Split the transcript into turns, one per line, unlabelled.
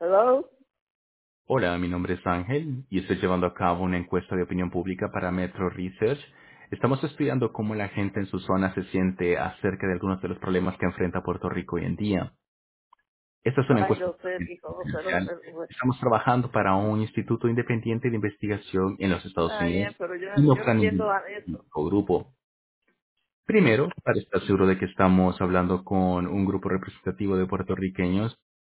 Hello.
Hola, mi nombre es Ángel y estoy llevando a cabo una encuesta de opinión pública para Metro Research. Estamos estudiando cómo la gente en su zona se siente acerca de algunos de los problemas que enfrenta Puerto Rico hoy en día. Esta es una
Ay,
encuesta
no sé, hijo, no sé lo
confidencial.
que...
Estamos trabajando para un instituto independiente de investigación en los Estados
Está bien,
Unidos
pero
y no
yo no
para
entiendo
ningún
nada de eso.
grupo. Primero, para estar seguro de que estamos hablando con un grupo representativo de puertorriqueños,